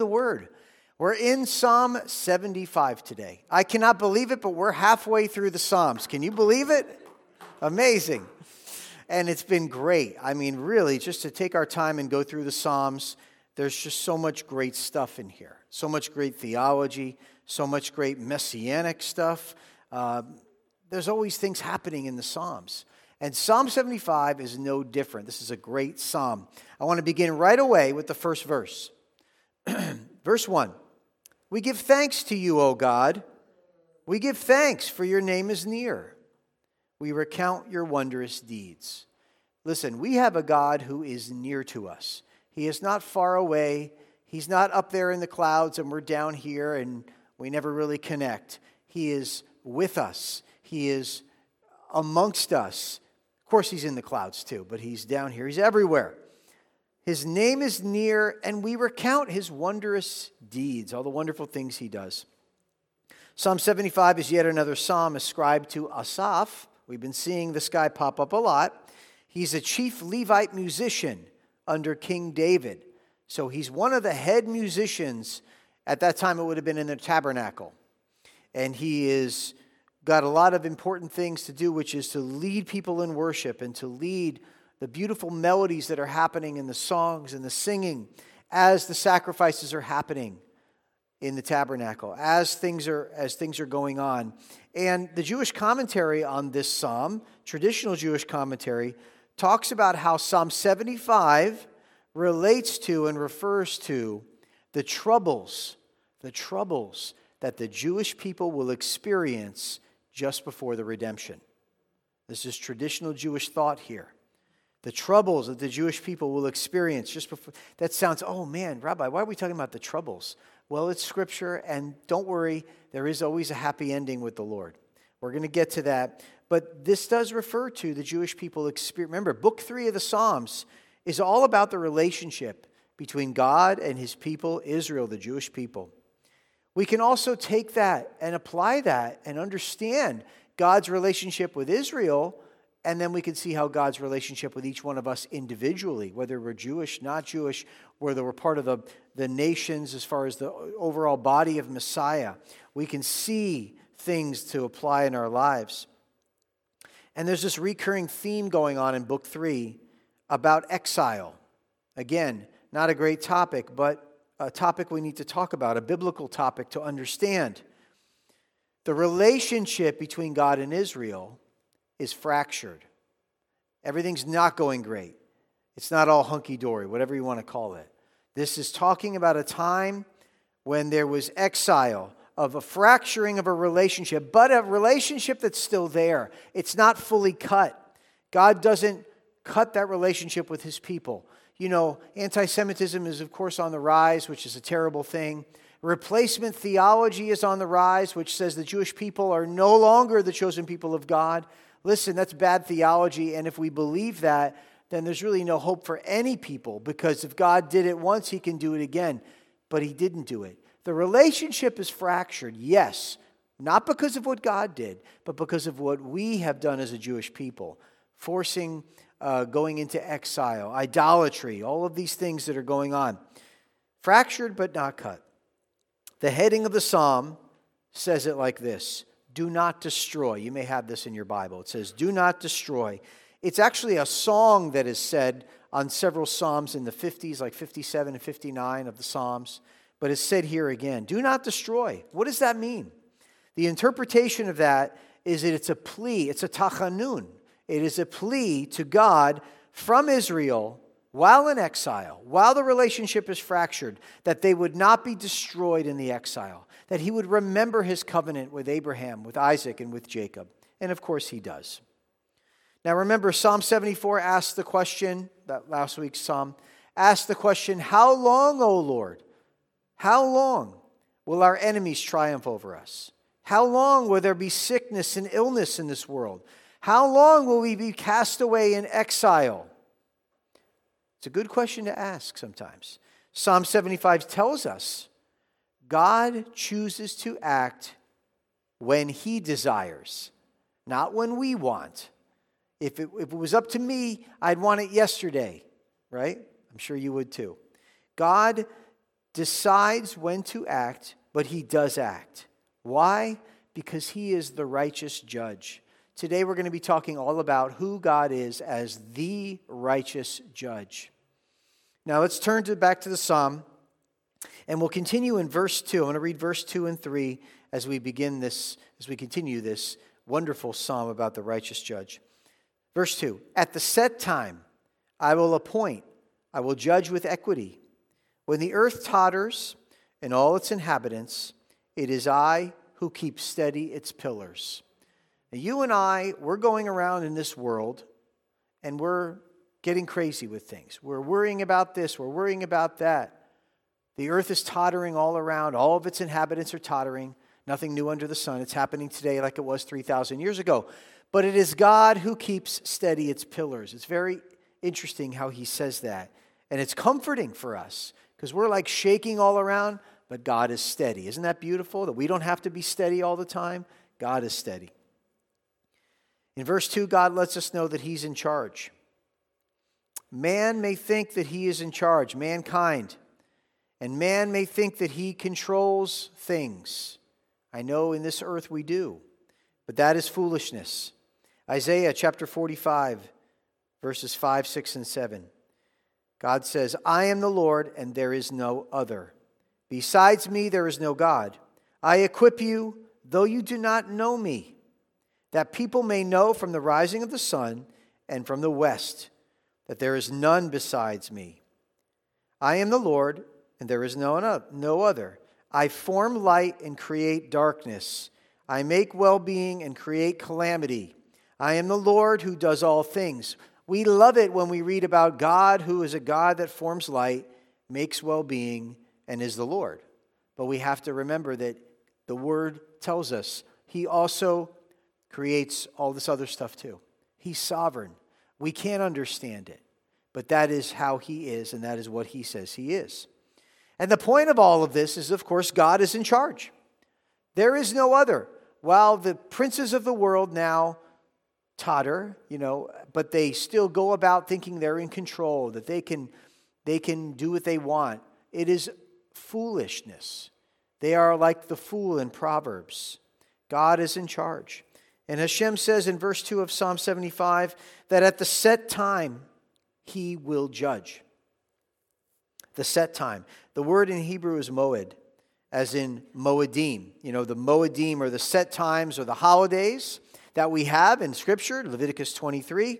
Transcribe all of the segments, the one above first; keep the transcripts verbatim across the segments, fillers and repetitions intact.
the Word. We're in Psalm seventy-five today. I cannot believe it, but we're halfway through the Psalms. Can you believe it? Amazing. And it's been great. I mean, really, just to take our time and go through the Psalms, there's just so much great stuff in here. So much great theology, so much great messianic stuff. Uh, there's always things happening in the Psalms. And Psalm seventy-five is no different. This is a great psalm. I want to begin right away with the first verse. Verse one. We give thanks to you, O God. We give thanks, for your name is near. We recount your wondrous deeds. Listen, we have a God who is near to us. He is not far away. He's not up there in the clouds and we're down here and we never really connect. He is with us. He is amongst us. Of course, he's in the clouds too, but he's down here. He's everywhere. His name is near, and we recount his wondrous deeds, all the wonderful things he does. Psalm seventy-five is yet another psalm ascribed to Asaph. We've been seeing this guy pop up a lot. He's a chief Levite musician under King David. So he's one of the head musicians. At that time, it would have been in the tabernacle. And he is got a lot of important things to do, which is to lead people in worship and to lead the beautiful melodies that are happening in the songs and the singing as the sacrifices are happening in the tabernacle, as things are as things are going on. And the Jewish commentary on this psalm, traditional Jewish commentary, talks about how Psalm seventy-five relates to and refers to the troubles, the troubles that the Jewish people will experience just before the redemption. This is traditional Jewish thought here. The troubles that the Jewish people will experience just before. That sounds, oh man, Rabbi, why are we talking about the troubles? Well, it's Scripture, and don't worry, there is always a happy ending with the Lord. We're going to get to that. But this does refer to the Jewish people experience. Remember, book three of the Psalms is all about the relationship between God and his people, Israel, the Jewish people. We can also take that and apply that and understand God's relationship with Israel. And then we can see how God's relationship with each one of us individually, whether we're Jewish, not Jewish, whether we're part of the, the nations as far as the overall body of Messiah. We can see things to apply in our lives. And there's this recurring theme going on in book three about exile. Again, not a great topic, but a topic we need to talk about, a biblical topic to understand. The relationship between God and Israel is fractured. Everything's not going great. It's not all hunky-dory, whatever you want to call it. This is talking about a time when there was exile, of a fracturing of a relationship, but a relationship that's still there. It's not fully cut. God doesn't cut that relationship with his people. You know, anti-Semitism is, of course, on the rise, which is a terrible thing. Replacement theology is on the rise, which says the Jewish people are no longer the chosen people of God. Listen, that's bad theology, and if we believe that, then there's really no hope for any people, because if God did it once, he can do it again. But he didn't do it. The relationship is fractured, yes, not because of what God did, but because of what we have done as a Jewish people, forcing, uh, going into exile, idolatry, all of these things that are going on. Fractured but not cut. The heading of the psalm says it like this: do not destroy. You may have this in your Bible. It says, do not destroy. It's actually a song that is said on several psalms in the fifties, like fifty-seven and fifty-nine of the Psalms. But it's said here again, do not destroy. What does that mean? The interpretation of that is that it's a plea. It's a tachanun. It is a plea to God from Israel while in exile, while the relationship is fractured, that they would not be destroyed in the exile, that he would remember his covenant with Abraham, with Isaac, and with Jacob. And of course he does. Now remember, Psalm seventy-four asked the question, that last week's psalm, asked the question, how long, O Lord? How long will our enemies triumph over us? How long will there be sickness and illness in this world? How long will we be cast away in exile? It's a good question to ask sometimes. Psalm seventy-five tells us God chooses to act when he desires, not when we want. If it, if it was up to me, I'd want it yesterday, right? I'm sure you would too. God decides when to act, but he does act. Why? Because he is the righteous judge. Today we're going to be talking all about who God is as the righteous judge. Now let's turn to back to the psalm, and we'll continue in verse two. I'm going to read verse two and three as we begin this, as we continue this wonderful psalm about the righteous judge. Verse two, at the set time I will appoint, I will judge with equity. When the earth totters and all its inhabitants, it is I who keep steady its pillars. Now, you and I, we're going around in this world and we're getting crazy with things. We're worrying about this, we're worrying about that. The earth is tottering all around. All of its inhabitants are tottering. Nothing new under the sun. It's happening today like it was three thousand years ago. But it is God who keeps steady its pillars. It's very interesting how he says that. And it's comforting for us because we're like shaking all around, but God is steady. Isn't that beautiful? That we don't have to be steady all the time. God is steady. In verse two, God lets us know that he's in charge. Man may think that he is in charge, mankind. And man may think that he controls things. I know in this earth we do, but that is foolishness. Isaiah chapter forty-five, verses five, six, and seven. God says, I am the Lord, and there is no other. Besides me, there is no God. I equip you, though you do not know me, that people may know from the rising of the sun and from the west that there is none besides me. I am the Lord, and there is no, no other. I form light and create darkness. I make well-being and create calamity. I am the Lord who does all things. We love it when we read about God, who is a God that forms light, makes well-being, and is the Lord. But we have to remember that the Word tells us he also creates all this other stuff too. He's sovereign. We can't understand it, but that is how he is, and that is what he says he is. And the point of all of this is, of course, God is in charge. There is no other. While the princes of the world now totter, you know, but they still go about thinking they're in control, that they can, they can do what they want. It is foolishness. They are like the fool in Proverbs. God is in charge. And Hashem says in verse two of Psalm seventy-five that at the set time he will judge. The set time. The word in Hebrew is moed, as in moedim. You know, the moedim are the set times or the holidays that we have in Scripture, Leviticus twenty-three.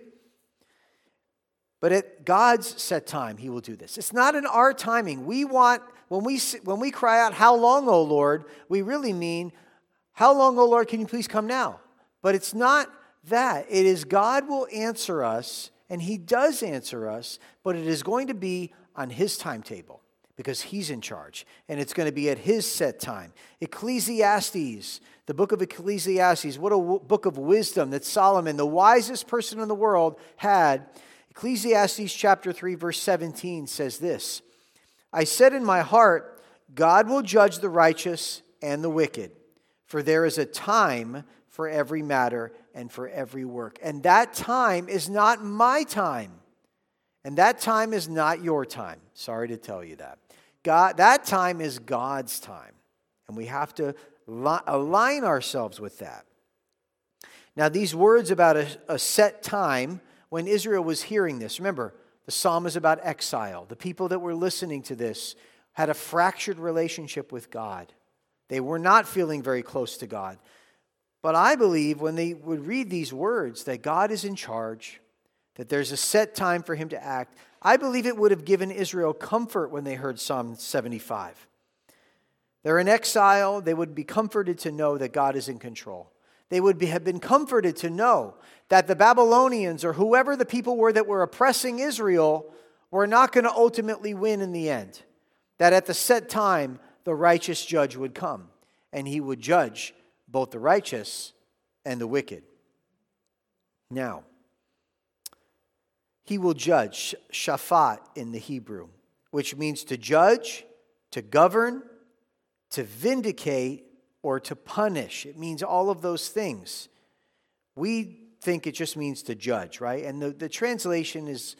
But at God's set time, he will do this. It's not in our timing. We want, when we when we cry out, how long, O Lord, we really mean, how long, O Lord, can you please come now? But it's not that. It is God will answer us, and he does answer us, but it is going to be on his timetable because he's in charge, and it's going to be at his set time. Ecclesiastes, the book of Ecclesiastes, what a w- book of wisdom that Solomon, the wisest person in the world, had. Ecclesiastes chapter three, verse seventeen says this, I said in my heart, God will judge the righteous and the wicked, for there is a time for every matter and for every work. And that time is not my time. And that time is not your time. Sorry to tell you that. God, that time is God's time. And we have to li- align ourselves with that. Now, these words about a, a set time, when Israel was hearing this, remember, the psalm is about exile. The people that were listening to this had a fractured relationship with God. They were not feeling very close to God. But I believe when they would read these words that God is in charge, that there's a set time for him to act, I believe it would have given Israel comfort when they heard Psalm seventy-five. They're in exile. They would be comforted to know that God is in control. They would be, have been comforted to know that the Babylonians or whoever the people were that were oppressing Israel were not going to ultimately win in the end. That at the set time, the righteous judge would come, and he would judge both the righteous and the wicked. Now, he will judge, shafat in the Hebrew, which means to judge, to govern, to vindicate, or to punish. It means all of those things. We think it just means to judge, right? And the, the translation is,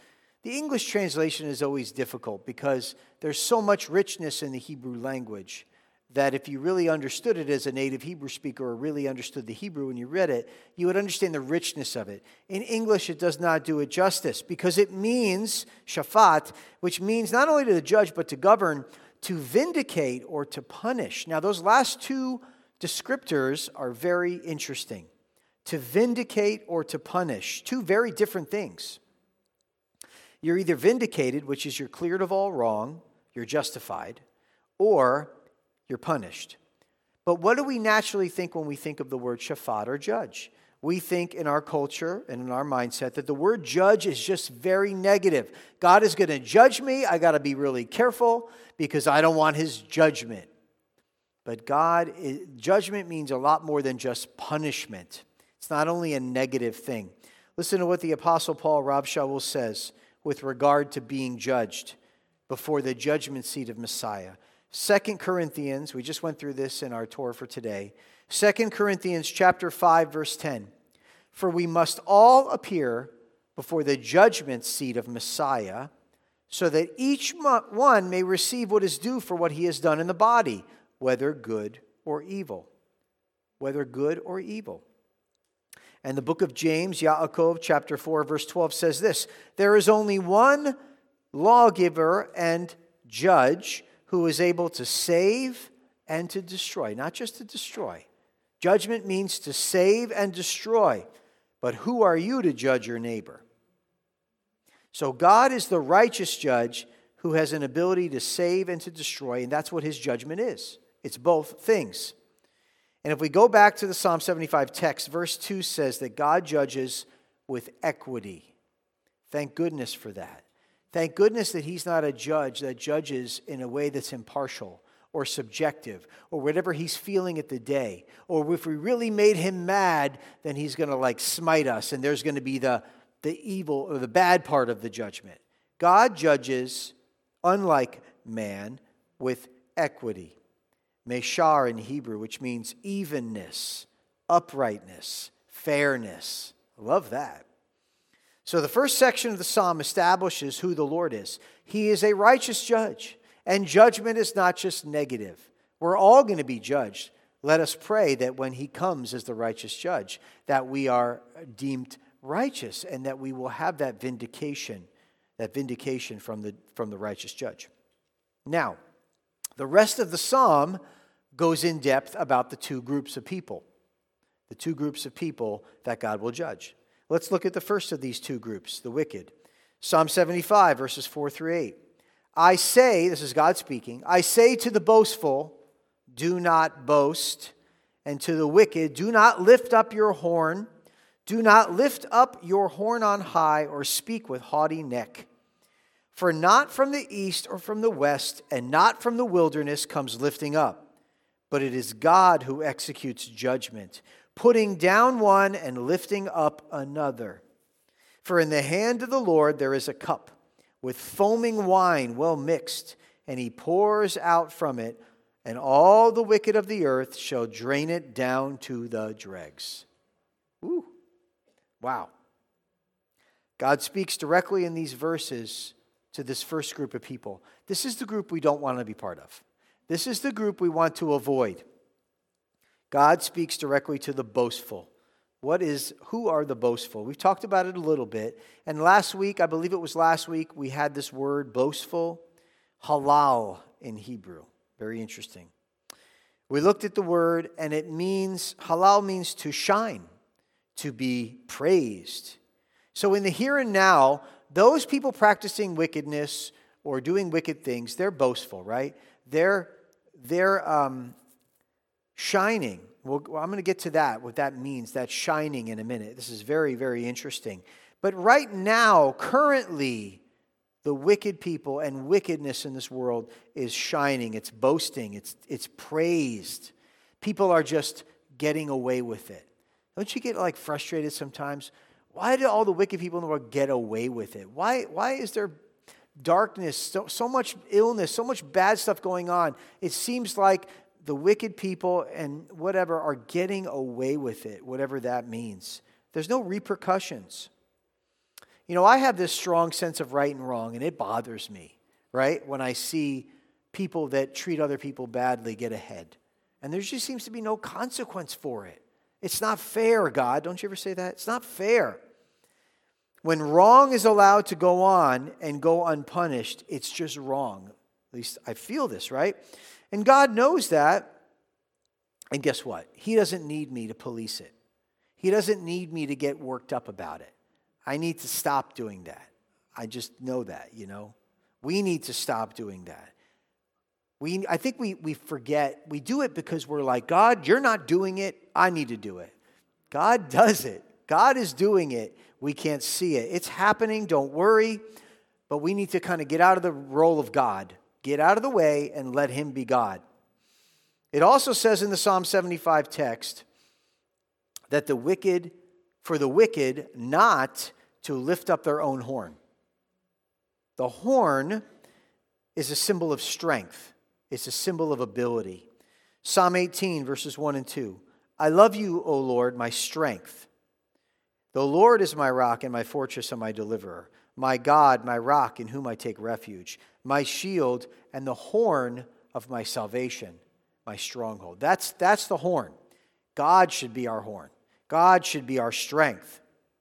The English translation is always difficult because there's so much richness in the Hebrew language that if you really understood it as a native Hebrew speaker or really understood the Hebrew when you read it, you would understand the richness of it. In English, it does not do it justice because it means shafat, which means not only to judge but to govern, to vindicate or to punish. Now, those last two descriptors are very interesting. To vindicate or to punish, two very different things. You're either vindicated, which is you're cleared of all wrong, you're justified, or you're punished. But what do we naturally think when we think of the word shafat or judge? We think in our culture and in our mindset that the word judge is just very negative. God is going to judge me. I got to be really careful because I don't want his judgment. But God, judgment means a lot more than just punishment. It's not only a negative thing. Listen to what the Apostle Paul, Rav Shaul, says with regard to being judged before the judgment seat of Messiah. Second Corinthians, we just went through this in our tour for today. Second Corinthians chapter five, verse ten. For we must all appear before the judgment seat of Messiah, so that each one may receive what is due for what he has done in the body, whether good or evil. Whether good or evil. And the book of James, Yaakov, chapter four, verse twelve says this, there is only one lawgiver and judge who is able to save and to destroy, not just to destroy. Judgment means to save and destroy. But who are you to judge your neighbor? So God is the righteous judge who has an ability to save and to destroy, and that's what his judgment is. It's both things. And if we go back to the Psalm seventy-five text, verse two says that God judges with equity. Thank goodness for that. Thank goodness that he's not a judge that judges in a way that's impartial or subjective or whatever he's feeling at the day. Or if we really made him mad, then he's going to like smite us and there's going to be the, the evil or the bad part of the judgment. God judges, unlike man, with equity. Meshar in Hebrew, which means evenness, uprightness, fairness. I love that. So the first section of the psalm establishes who the Lord is. He is a righteous judge, and judgment is not just negative. We're all going to be judged. Let us pray that when he comes as the righteous judge, that we are deemed righteous and that we will have that vindication, that vindication from the, from the righteous judge. Now, the rest of the psalm goes in depth about the two groups of people, the two groups of people that God will judge. Let's look at the first of these two groups, the wicked. Psalm seventy-five, verses four through eight. I say, this is God speaking, I say to the boastful, do not boast, and to the wicked, do not lift up your horn. Do not lift up your horn on high or speak with haughty neck. For not from the east or from the west and not from the wilderness comes lifting up, but it is God who executes judgment, putting down one and lifting up another. For in the hand of the Lord there is a cup with foaming wine well mixed, and he pours out from it, and all the wicked of the earth shall drain it down to the dregs. Ooh, wow. God speaks directly in these verses to this first group of people. This is the group we don't want to be part of. This is the group we want to avoid. God speaks directly to the boastful. What is, who are the boastful? We've talked about it a little bit. And last week, I believe it was last week, we had this word boastful, halal in Hebrew. Very interesting. We looked at the word and it means, halal means to shine, to be praised. So in the here and now, those people practicing wickedness or doing wicked things, they're boastful, right? They're, they're um, shining. Well, I'm going to get to that, what that means, that shining in a minute. This is very, very interesting. But right now, currently, the wicked people and wickedness in this world is shining. It's boasting. It's, it's praised. People are just getting away with it. Don't you get like frustrated sometimes? Why do all the wicked people in the world get away with it? Why, why is there darkness, so, so much illness, so much bad stuff going on? It seems like the wicked people and whatever are getting away with it, whatever that means. There's no repercussions. You know, I have this strong sense of right and wrong, and it bothers me, right? When I see people that treat other people badly get ahead. And there just seems to be no consequence for it. It's not fair, God. Don't you ever say that? It's not fair. When wrong is allowed to go on and go unpunished, it's just wrong. At least I feel this, right? And God knows that. And guess what? He doesn't need me to police it. He doesn't need me to get worked up about it. I need to stop doing that. I just know that, you know. We need to stop doing that. We, I think we, we forget. We do it because we're like, God, you're not doing it. I need to do it. God does it. God is doing it. We can't see it. It's happening. Don't worry. But we need to kind of get out of the role of God. Get out of the way and let him be God. It also says in the Psalm seventy-five text that the wicked, for the wicked not to lift up their own horn. The horn is a symbol of strength. It's a symbol of ability. Psalm eighteen, verses one and two. I love you, O Lord, my strength. The Lord is my rock and my fortress and my deliverer. My God, my rock in whom I take refuge. My shield and the horn of my salvation. My stronghold. That's, that's the horn. God should be our horn. God should be our strength.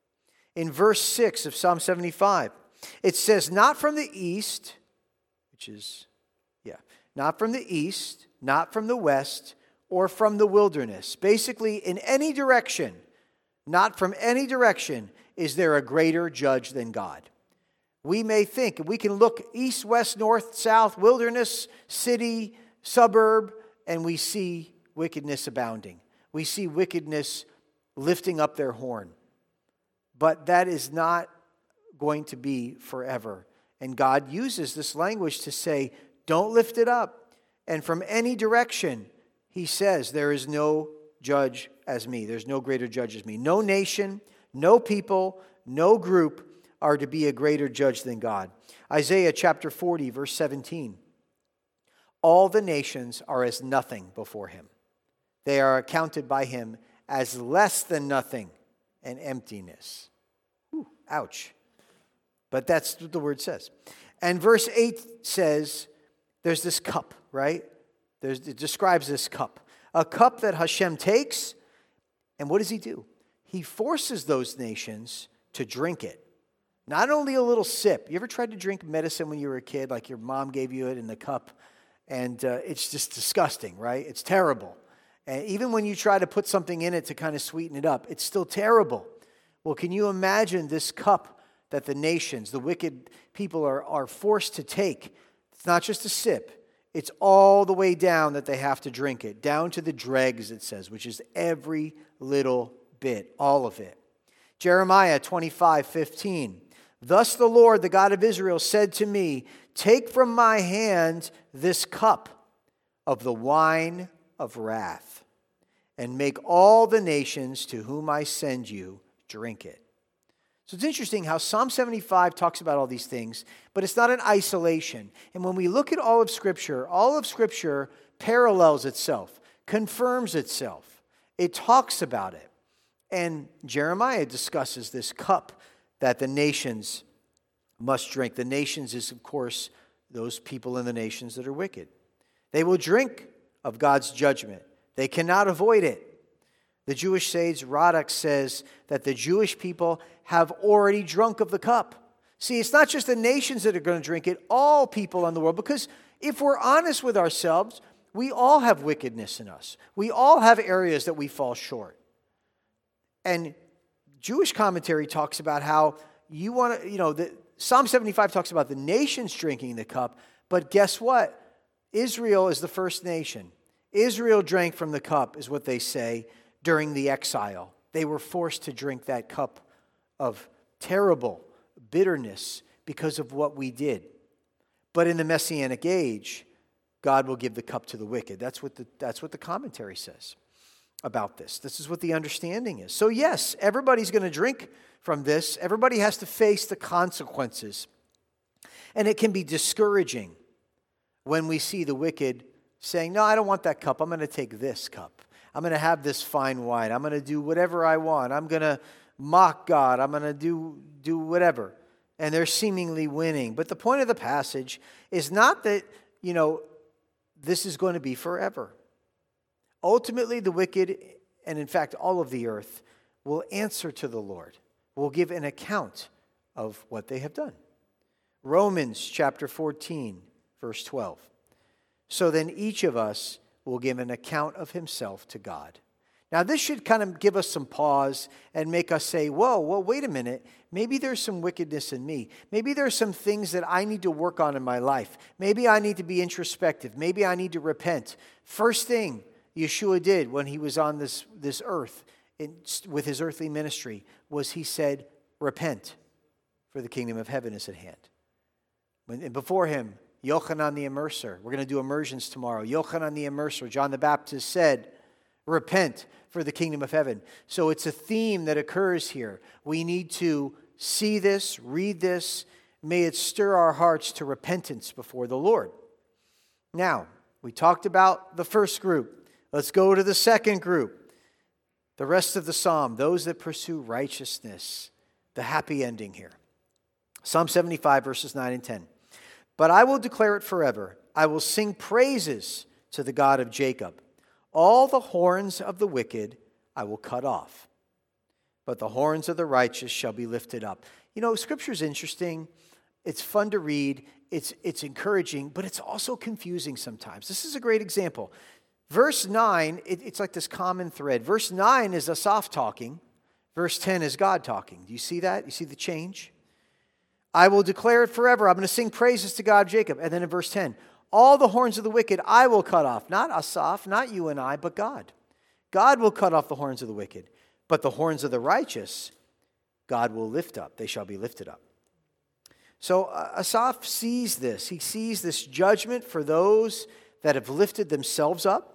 In verse six of Psalm seventy-five, it says, not from the east, which is, yeah, not from the east, not from the west, or from the wilderness. Basically, in any direction, not from any direction, is there a greater judge than God. We may think, we can look east, west, north, south, wilderness, city, suburb, and we see wickedness abounding. We see wickedness lifting up their horn. But that is not going to be forever. And God uses this language to say, don't lift it up. And from any direction, he says, there is no judge as me. There's no greater judge as me. No nation, no people, no group are to be a greater judge than God. Isaiah chapter forty, verse seventeen. All the nations are as nothing before him. They are accounted by him as less than nothing and emptiness. Whew, ouch. But that's what the word says. And verse eight says, there's this cup, right? There's, it describes this cup. A cup that Hashem takes, and what does he do? He forces those nations to drink it. Not only a little sip. You ever tried to drink medicine when you were a kid, like your mom gave you it in the cup? And uh, it's just disgusting, right? It's terrible. And even when you try to put something in it to kind of sweeten it up, it's still terrible. Well, can you imagine this cup that the nations, the wicked people are, are forced to take? It's not just a sip. It's all the way down that they have to drink it. Down to the dregs, it says, which is every little bit, all of it. Jeremiah twenty-five fifteen. Thus the Lord, the God of Israel, said to me, take from my hand this cup of the wine of wrath, and make all the nations to whom I send you drink it. So it's interesting how Psalm seventy-five talks about all these things, but it's not in isolation. And when we look at all of Scripture, all of Scripture parallels itself, confirms itself. It talks about it. And Jeremiah discusses this cup that the nations must drink. The nations is, of course, those people in the nations that are wicked. They will drink of God's judgment. They cannot avoid it. The Jewish sage Radak says that the Jewish people have already drunk of the cup. See, it's not just the nations that are going to drink it, all people in the world. Because if we're honest with ourselves, we all have wickedness in us. We all have areas that we fall short. And Jewish commentary talks about how you want to, you know, the, Psalm seventy-five talks about the nations drinking the cup, but guess what? Israel is the first nation. Israel drank from the cup, is what they say, during the exile. They were forced to drink that cup of terrible bitterness because of what we did. But in the Messianic age, God will give the cup to the wicked. That's what the, that's what the commentary says about this. This is what the understanding is. So yes, everybody's going to drink from this. Everybody has to face the consequences. And it can be discouraging when we see the wicked saying, no, I don't want that cup. I'm going to take this cup. I'm going to have this fine wine. I'm going to do whatever I want. I'm going to mock God. I'm going to do, do whatever. And they're seemingly winning. But the point of the passage is not that, you know, this is going to be forever. Ultimately, the wicked, and in fact, all of the earth, will answer to the Lord, will give an account of what they have done. Romans chapter fourteen, verse twelve. So then each of us will give an account of himself to God. Now, this should kind of give us some pause and make us say, whoa, well, wait a minute. Maybe there's some wickedness in me. Maybe there's some things that I need to work on in my life. Maybe I need to be introspective. Maybe I need to repent. First thing Yeshua did when he was on this, this earth in, with his earthly ministry was he said, repent, for the kingdom of heaven is at hand. When, and before him, Yochanan the Immerser. We're going to do immersions tomorrow. Yochanan the Immerser, John the Baptist said, repent, for the kingdom of heaven. So it's a theme that occurs here. We need to see this, read this. May it stir our hearts to repentance before the Lord. Now, we talked about the first group. Let's go to the second group. The rest of the psalm, those that pursue righteousness. The happy ending here. Psalm seventy-five, verses nine and ten. But I will declare it forever. I will sing praises to the God of Jacob. All the horns of the wicked I will cut off, but the horns of the righteous shall be lifted up. You know, Scripture is interesting. It's fun to read. It's, it's encouraging, but it's also confusing sometimes. This is a great example. Verse nine, it, it's like this common thread. Verse nine is Asaph talking. Verse ten is God talking. Do you see that? You see the change? I will declare it forever. I'm going to sing praises to God of Jacob. And then in verse ten, all the horns of the wicked I will cut off. Not Asaph, not you and I, but God. God will cut off the horns of the wicked. But the horns of the righteous, God will lift up. They shall be lifted up. So uh, Asaph sees this. He sees this judgment for those that have lifted themselves up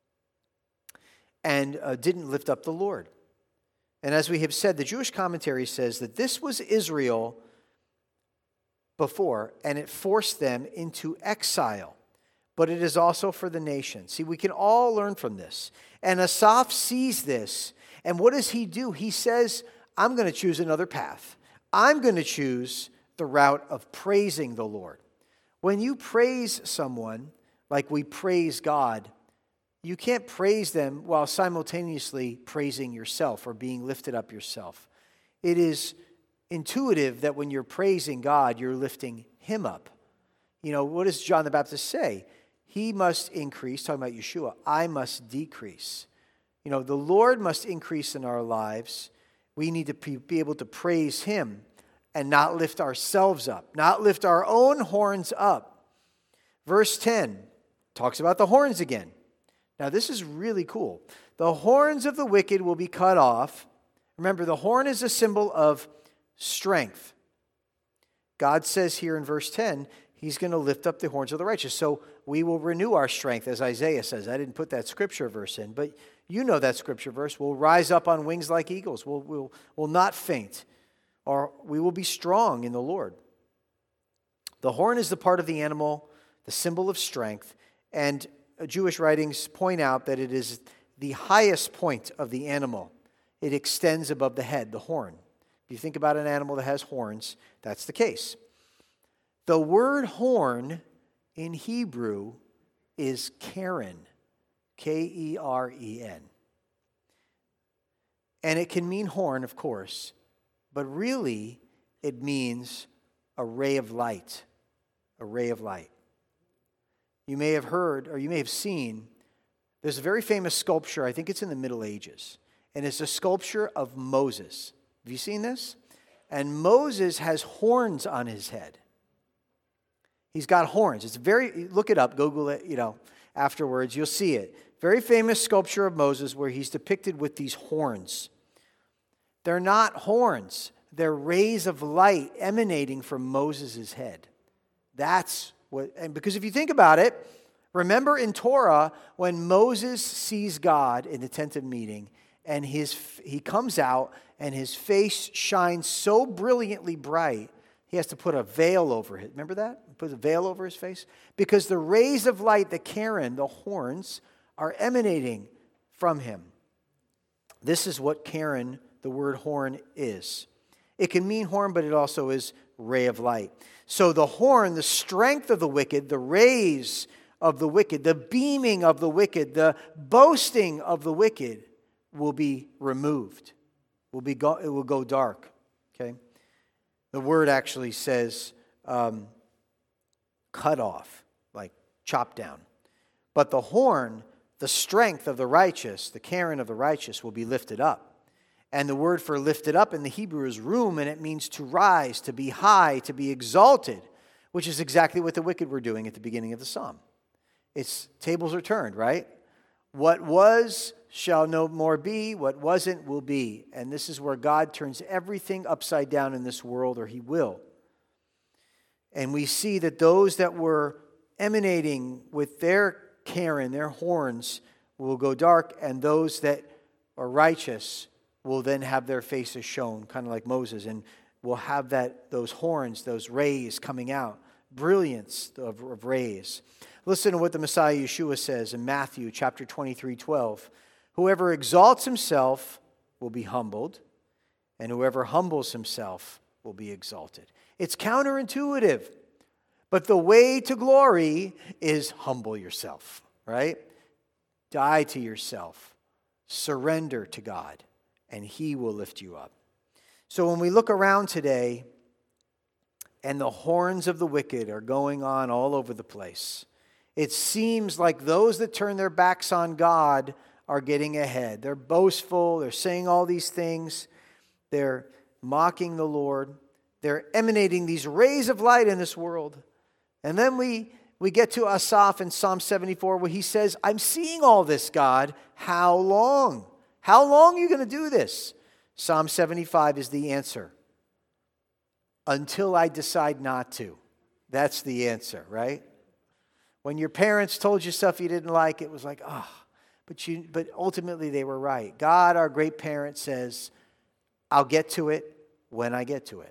and uh, didn't lift up the Lord. And as we have said, the Jewish commentary says that this was Israel before, and it forced them into exile. But it is also for the nation. See, we can all learn from this. And Asaph sees this, and what does he do? He says, I'm going to choose another path. I'm going to choose the route of praising the Lord. When you praise someone, like we praise God, you can't praise them while simultaneously praising yourself or being lifted up yourself. It is intuitive that when you're praising God, you're lifting him up. You know, what does John the Baptist say? He must increase, talking about Yeshua, I must decrease. You know, the Lord must increase in our lives. We need to be able to praise him and not lift ourselves up, not lift our own horns up. Verse ten talks about the horns again. Now, this is really cool. The horns of the wicked will be cut off. Remember, the horn is a symbol of strength. God says here in verse ten, he's going to lift up the horns of the righteous. So we will renew our strength, as Isaiah says. I didn't put that scripture verse in, but you know that scripture verse. We'll rise up on wings like eagles. We'll, we'll, we'll not faint, or we will be strong in the Lord. The horn is the part of the animal, the symbol of strength, and Jewish writings point out that it is the highest point of the animal. It extends above the head, the horn. If you think about an animal that has horns, that's the case. The word horn in Hebrew is keren, K E R E N. And it can mean horn, of course, but really it means a ray of light, a ray of light. You may have heard, or you may have seen, there's a very famous sculpture, I think it's in the Middle Ages, and it's a sculpture of Moses. Have you seen this? And Moses has horns on his head. He's got horns. It's very, look it up, Google it, you know, afterwards, you'll see it. Very famous sculpture of Moses where he's depicted with these horns. They're not horns. They're rays of light emanating from Moses' head. That's what, and because if you think about it, remember in Torah, when Moses sees God in the tent of meeting, and his he comes out, and his face shines so brilliantly bright, he has to put a veil over it. Remember that? Put a veil over his face? Because the rays of light, the keren, the horns, are emanating from him. This is what keren the word horn is. It can mean horn, but it also is ray of light. So the horn, the strength of the wicked, the rays of the wicked, the beaming of the wicked, the boasting of the wicked will be removed. Will be go, it will go dark. Okay? The word actually says um, cut off, like chop down. But the horn, the strength of the righteous, the Karen of the righteous will be lifted up. And the word for lifted up in the Hebrew is rum, and it means to rise, to be high, to be exalted, which is exactly what the wicked were doing at the beginning of the psalm. It's tables are turned, right? What was shall no more be, what wasn't will be. And this is where God turns everything upside down in this world, or he will. And we see that those that were emanating with their Karen, their horns, will go dark, and those that are righteous will then have their faces shown, kind of like Moses, and will have that those horns, those rays coming out, brilliance of, of rays. Listen to what the Messiah Yeshua says in Matthew chapter twenty-three, twelve. Whoever exalts himself will be humbled, and whoever humbles himself will be exalted. It's counterintuitive, but the way to glory is humble yourself, right? Die to yourself. Surrender to God, and he will lift you up. So when we look around today, and the horns of the wicked are going on all over the place, it seems like those that turn their backs on God are getting ahead. They're boastful. They're saying all these things. They're mocking the Lord. They're emanating these rays of light in this world. And then we, we get to Asaph in Psalm seventy-four where he says, I'm seeing all this, God. How long? How long are you going to do this? Psalm seventy-five is the answer. Until I decide not to. That's the answer, right? When your parents told you stuff you didn't like, it was like, ah. Oh. But you, but ultimately they were right. God, our great parent, says, I'll get to it when I get to it.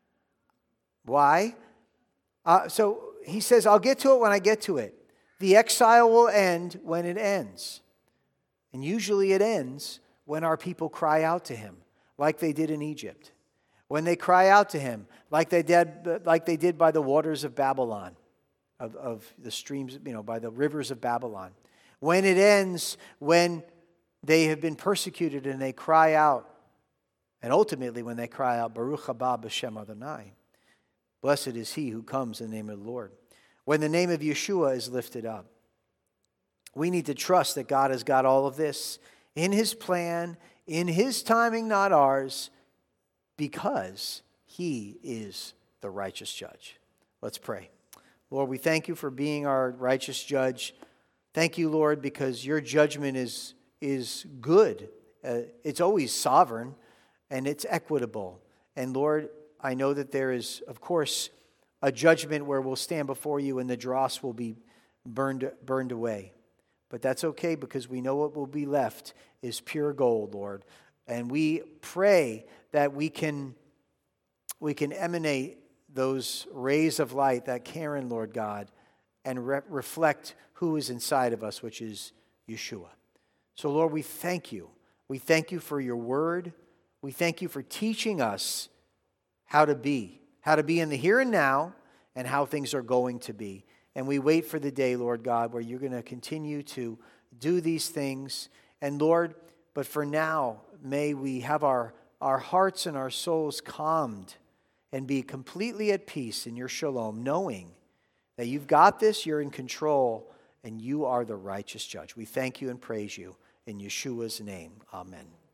Why? Uh, so he says, I'll get to it when I get to it. The exile will end when it ends. And usually it ends when our people cry out to him, like they did in Egypt. When they cry out to him, like they did, like they did by the waters of Babylon, of, of the streams, you know, by the rivers of Babylon. When it ends, when they have been persecuted and they cry out, and ultimately when they cry out, Baruch haba b'shem Adonai, blessed is he who comes in the name of the Lord. When the name of Yeshua is lifted up, we need to trust that God has got all of this in his plan, in his timing, not ours, because he is the righteous judge. Let's pray. Lord, we thank you for being our righteous judge. Thank you, Lord, because your judgment is, is good. Uh, it's always sovereign, and it's equitable. And Lord, I know that there is, of course, a judgment where we'll stand before you and the dross will be burned, burned away. But that's okay, because we know what will be left is pure gold, Lord. And we pray that we can, we can emanate those rays of light, that Karen, Lord God, and re- reflect who is inside of us, which is Yeshua. So, Lord, we thank you. We thank you for your word. We thank you for teaching us how to be, how to be in the here and now, and how things are going to be. And we wait for the day, Lord God, where you're going to continue to do these things. And Lord, but for now, may we have our, our hearts and our souls calmed and be completely at peace in your shalom, knowing that you've got this, you're in control, and you are the righteous judge. We thank you and praise you in Yeshua's name. Amen.